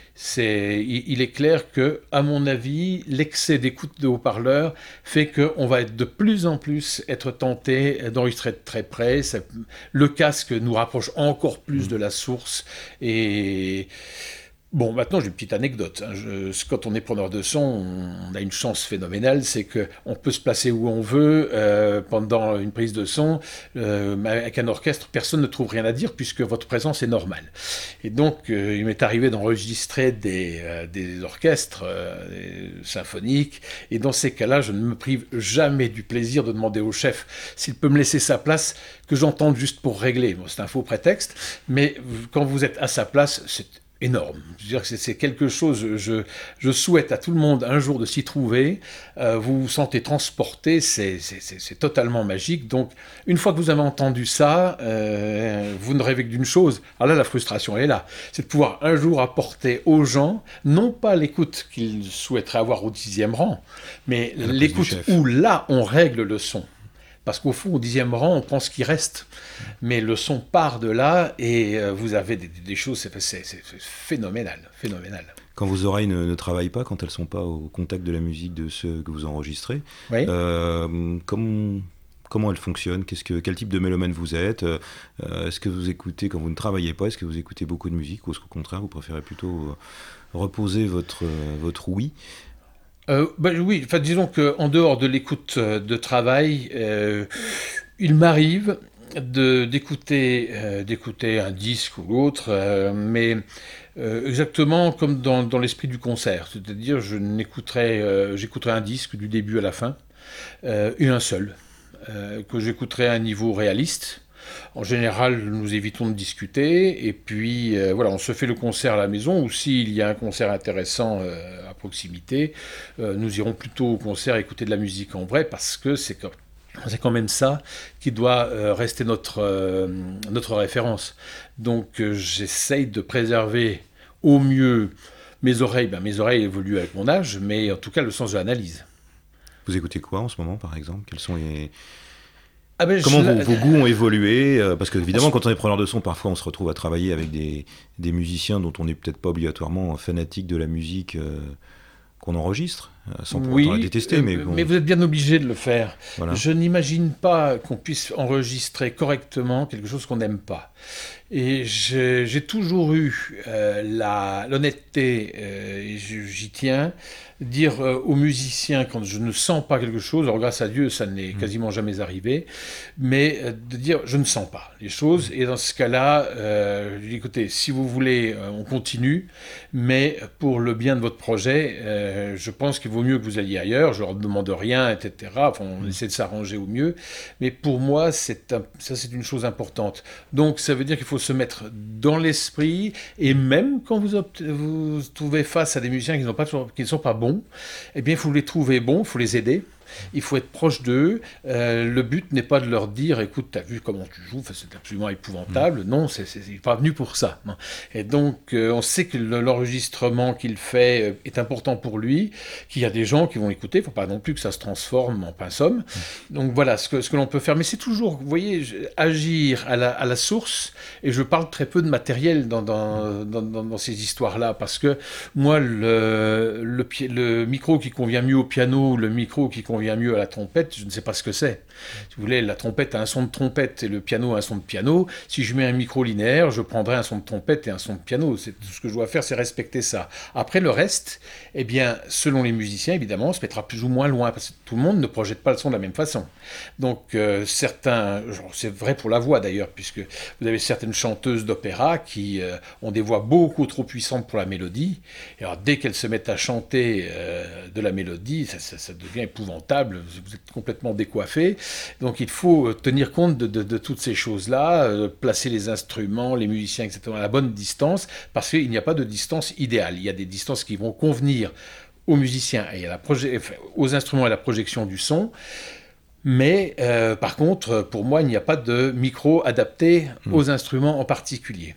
S3: Il est clair que, à mon avis, l'excès d'écoute de haut-parleurs fait qu'on va de plus en plus être tenté d'enregistrer de très près. Le casque nous rapproche encore plus de la source. Et bon, maintenant j'ai une petite anecdote. Quand on est preneur de son, on a une chance phénoménale, c'est qu'on peut se placer où on veut pendant une prise de son. Avec un orchestre, personne ne trouve rien à dire puisque votre présence est normale. Et donc, il m'est arrivé d'enregistrer des orchestres symphoniques. Et dans ces cas-là, je ne me prive jamais du plaisir de demander au chef s'il peut me laisser sa place, que j'entende juste pour régler. Bon, c'est un faux prétexte, mais quand vous êtes à sa place, c'est énorme. Je veux dire que c'est quelque chose, je souhaite à tout le monde un jour de s'y trouver. Vous vous sentez transporté, c'est totalement magique. Donc, une fois que vous avez entendu ça, vous ne rêvez que d'une chose. Alors là, la frustration elle est là. C'est de pouvoir un jour apporter aux gens, non pas l'écoute qu'ils souhaiteraient avoir au 10e rang, mais l'écoute où là, on règle le son. Parce qu'au fond, au 10e rang, on pense qu'il reste. Mais le son part de là et vous avez des choses, c'est phénoménal.
S2: Quand vos oreilles ne travaillent pas, quand elles ne sont pas au contact de la musique de ceux que vous enregistrez,
S3: oui.
S2: Comment elles fonctionnent ? Quel type de mélomane vous êtes ? Est-ce que vous écoutez quand vous ne travaillez pas ? Est-ce que vous écoutez beaucoup de musique ? Ou est-ce qu'au contraire, vous préférez plutôt reposer votre ouïe ?
S3: Oui, enfin, disons qu'en dehors de l'écoute de travail, il m'arrive d'écouter un disque ou l'autre, mais exactement comme dans l'esprit du concert, c'est-à-dire j'écouterai un disque du début à la fin, et un seul, que j'écouterai à un niveau réaliste. En général, nous évitons de discuter, et puis voilà, on se fait le concert à la maison, ou s'il y a un concert intéressant à proximité, nous irons plutôt au concert écouter de la musique en vrai, parce que c'est quand même ça qui doit rester notre référence. Donc j'essaye de préserver au mieux mes oreilles. Mes oreilles évoluent avec mon âge, mais en tout cas le sens de l'analyse.
S2: Vous écoutez quoi en ce moment, par exemple? Quels sont les...
S3: Ah ben,
S2: Comment vos goûts ont évolué? Parce qu'évidemment, quand on est preneur de son, parfois on se retrouve à travailler avec des musiciens dont on n'est peut-être pas obligatoirement fanatique de la musique qu'on enregistre, sans pour autant la détester. Mais
S3: vous êtes bien obligé de le faire.
S2: Voilà.
S3: Je n'imagine pas qu'on puisse enregistrer correctement quelque chose qu'on n'aime pas. Et j'ai toujours eu l'honnêteté, et j'y tiens, dire aux musiciens quand je ne sens pas quelque chose, alors grâce à Dieu ça n'est quasiment jamais arrivé, mais de dire je ne sens pas les choses, et dans ce cas-là, je dis écoutez, si vous voulez on continue, mais pour le bien de votre projet, je pense qu'il vaut mieux que vous alliez ailleurs, je leur demande rien, etc. Enfin, on essaie de s'arranger au mieux, mais pour moi ça c'est une chose importante. Donc ça veut dire qu'il faut se mettre dans l'esprit, et même quand vous trouvez face à des musiciens qui ne sont pas bons, eh bien il faut les trouver bons, il faut les aider. Il faut être proche d'eux. Le but n'est pas de leur dire écoute, t'as vu comment tu joues, enfin, c'est absolument épouvantable. Non, il n'est pas venu pour ça. Et donc, on sait que l'enregistrement qu'il fait est important pour lui, qu'il y a des gens qui vont écouter. Il ne faut pas non plus que ça se transforme en pinsomme. Donc voilà ce que l'on peut faire. Mais c'est toujours, vous voyez, agir à la source. Et je parle très peu de matériel dans ces histoires-là, parce que moi, le micro qui convient mieux au piano, le micro qui convient mieux à la trompette, je ne sais pas ce que c'est. Si vous voulez, la trompette a un son de trompette et le piano a un son de piano. Si je mets un micro linéaire, je prendrai un son de trompette et un son de piano. Tout ce que je dois faire, c'est respecter ça. Après, le reste, eh bien, selon les musiciens, évidemment, on se mettra plus ou moins loin, parce que tout le monde ne projette pas le son de la même façon. Donc, certains, c'est vrai pour la voix d'ailleurs, puisque vous avez certaines chanteuses d'opéra qui ont des voix beaucoup trop puissantes pour la mélodie. Et alors, dès qu'elles se mettent à chanter de la mélodie, ça devient épouvantable. Vous êtes complètement décoiffé. Donc il faut tenir compte de toutes ces choses-là, placer les instruments, les musiciens, etc. à la bonne distance, parce qu'il n'y a pas de distance idéale. Il y a des distances qui vont convenir aux musiciens et aux instruments et à la projection du son. Mais par contre, pour moi, il n'y a pas de micro adapté aux instruments en particulier.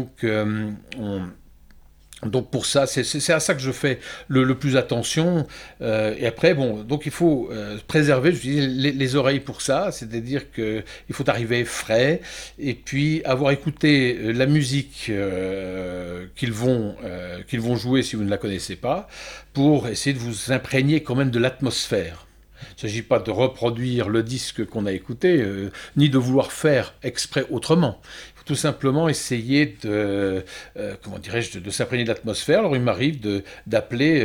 S3: Donc pour ça, c'est à ça que je fais le plus attention. Et après, donc il faut préserver, je dis, les oreilles pour ça, c'est-à-dire qu'il faut arriver frais, et puis avoir écouté la musique qu'ils vont jouer si vous ne la connaissez pas, pour essayer de vous imprégner quand même de l'atmosphère. Il ne s'agit pas de reproduire le disque qu'on a écouté, ni de vouloir faire exprès autrement. Tout simplement essayer de s'imprégner de l'atmosphère. Alors il m'arrive d'appeler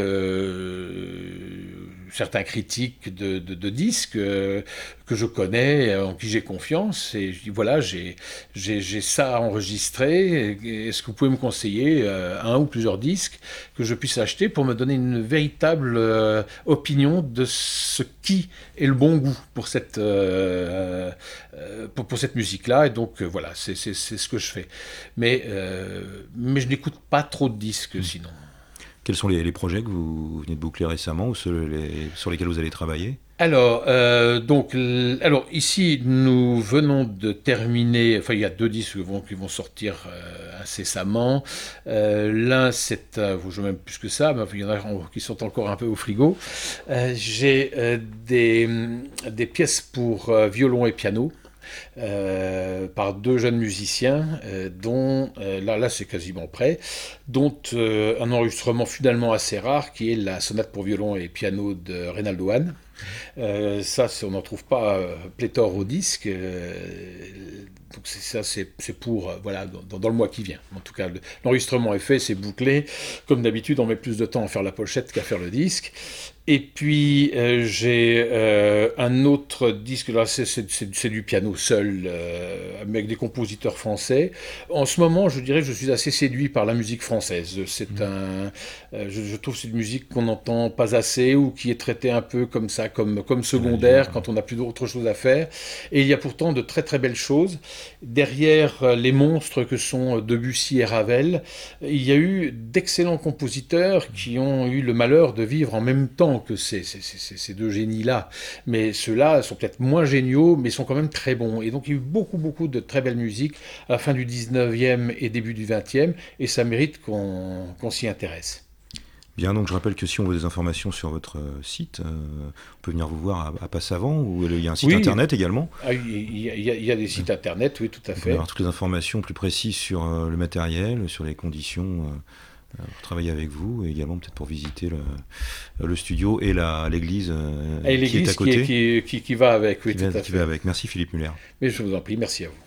S3: certains critiques de disques que je connais, en qui j'ai confiance, et je dis voilà, j'ai ça enregistré, est-ce que vous pouvez me conseiller un ou plusieurs disques que je puisse acheter pour me donner une véritable opinion de ce qui est le bon goût pour cette musique-là. Et donc voilà, c'est ce que je fais. Mais je n'écoute pas trop de disques sinon.
S2: Quels sont les projets que vous venez de boucler récemment, ou sur lesquels vous allez travailler?
S3: Alors ici, nous venons de terminer, enfin il y a 2 disques qui vont sortir incessamment. L'un, je joue même plus que ça, mais il y en a qui sont encore un peu au frigo. J'ai des pièces pour violon et piano. Par 2 jeunes musiciens, dont là c'est quasiment prêt, dont un enregistrement finalement assez rare qui est la sonate pour violon et piano de Reynaldo Hahn. Ça, on n'en trouve pas pléthore au disque. Donc c'est pour dans le mois qui vient. En tout cas, l'enregistrement est fait, c'est bouclé. Comme d'habitude, on met plus de temps à faire la pochette qu'à faire le disque. Et puis j'ai un autre disque, là c'est du piano seul, avec des compositeurs français. En ce moment, je dirais que je suis assez séduit par la musique française. Je trouve que c'est une musique qu'on n'entend pas assez, ou qui est traitée un peu comme ça, comme secondaire, quand on n'a plus d'autre chose à faire. Et il y a pourtant de très très belles choses. derrière les monstres que sont Debussy et Ravel, il y a eu d'excellents compositeurs qui ont eu le malheur de vivre en même temps que ces deux génies-là. Mais ceux-là sont peut-être moins géniaux, mais sont quand même très bons. Et donc il y a eu beaucoup de très belles musiques à la fin du 19e et début du 20e, et ça mérite qu'on s'y intéresse.
S2: Bien, donc je rappelle que si on veut des informations sur votre site, on peut venir vous voir à Passavant, ou il y a un site internet également.
S3: Il y a des sites internet, oui, tout à fait.
S2: Vous pouvez avoir toutes les informations plus précises sur le matériel, sur les conditions pour travailler avec vous, et également peut-être pour visiter le studio et l'église qui est à côté.
S3: Qui va avec, oui, tout à fait.
S2: Qui va avec. Merci Philippe Muller.
S3: Mais je vous en prie, merci à vous.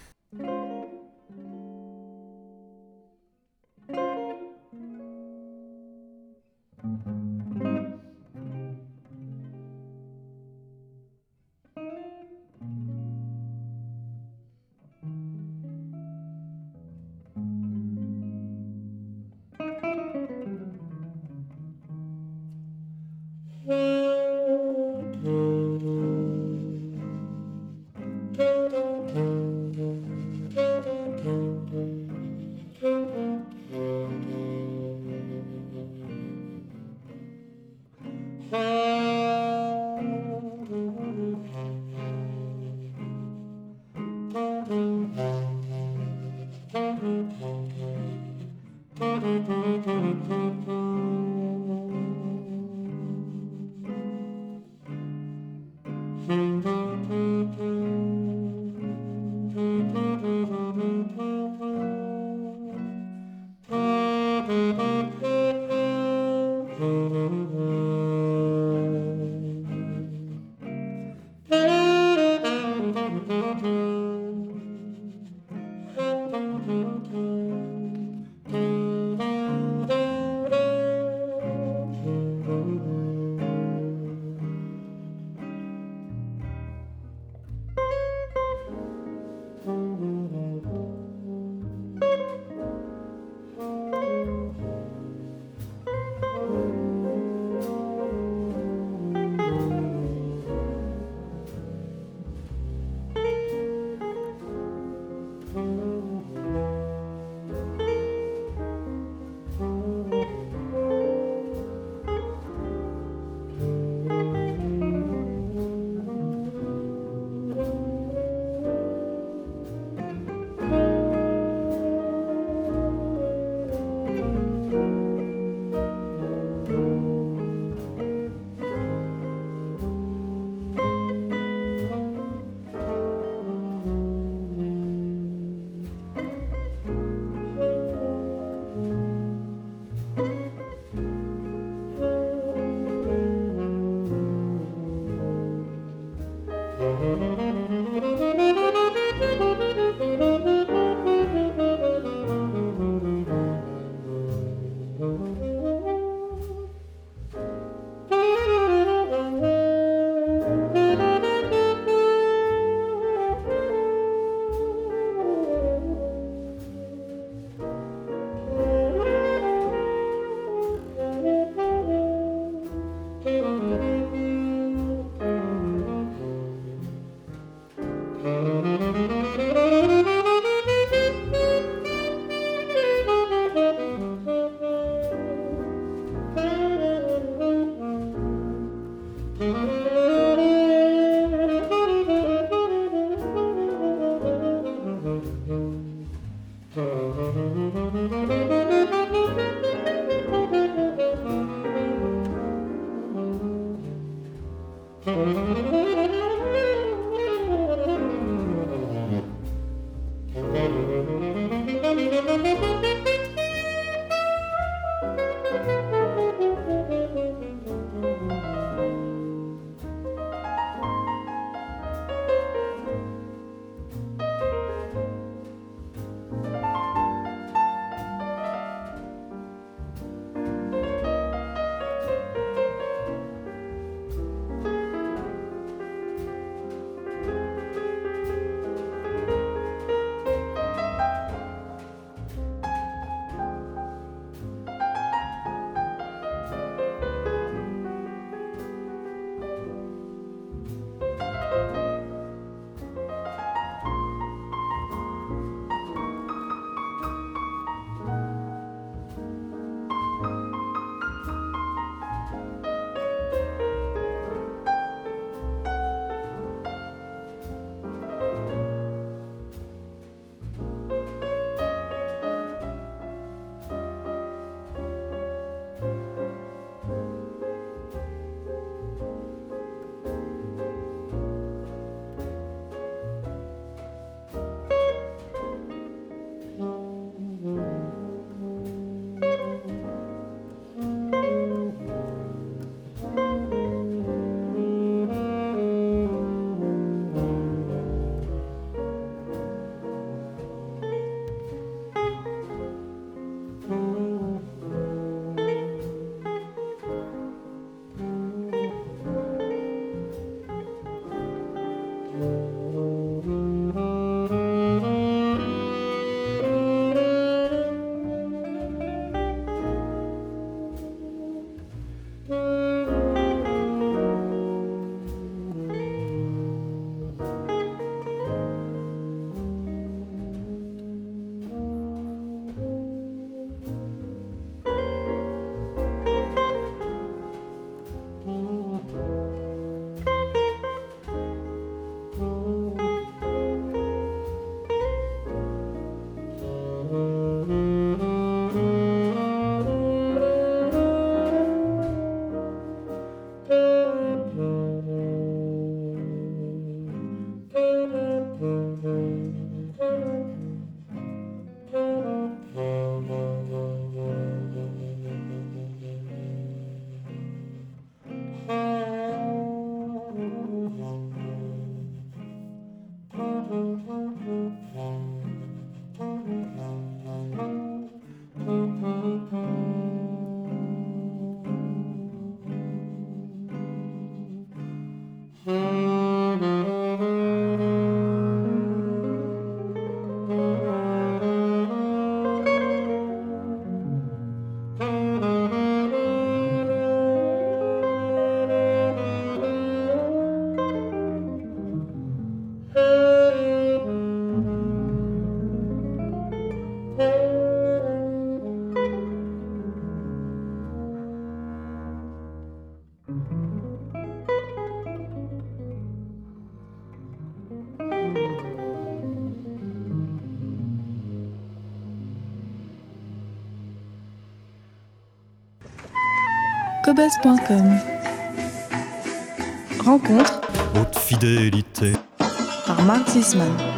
S1: Cobuzz.com. Rencontre
S4: Haute fidélité.
S1: par Marc Zisman.